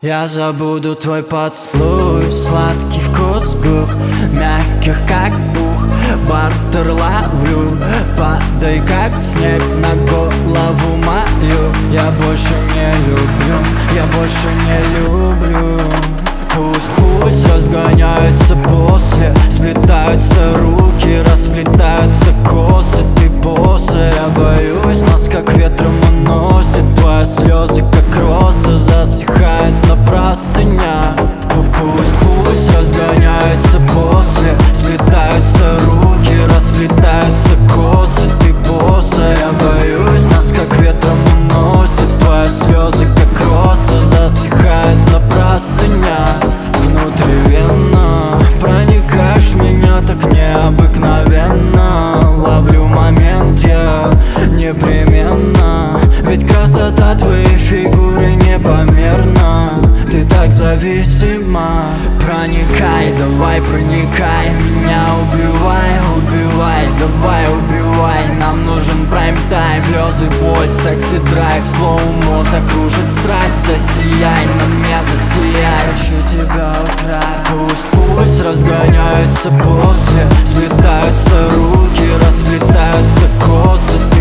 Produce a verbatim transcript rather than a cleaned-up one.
Я забуду твой поцелуй, сладкий вкус губ, мягких как пух, бартер ловлю. Падай как снег на голову мою. Я больше не люблю, я больше не люблю. Пусть, пусть разгоняются после, сплетаются руки, расплетаются косы. Ты босса, я боюсь, нас как ветром уносит. Твои слезы как роса засыхает на простынях. Пусть, пусть разгоняются после, сплетаются руки, расплетаются косы. Ты босса, я боюсь, нас как ветром уносит. Твои слезы как роса засыхает на простынях. Внутривенно проникаешь в меня так необыкновенно. Ловлю момент я непременно, ведь красота твоей фигуры непомерна. Ты так зависима. Проникай, давай проникай, меня убивай, убивай, давай убивай. Нам нужен прайм-тайм, слезы, боль, секс и драйв. Слоумо закружит страсть, засияй на меня, засияй. Хочу тебя украсть. Пусть, пусть разгоняются после, сплетаются руки, расплетаются косы.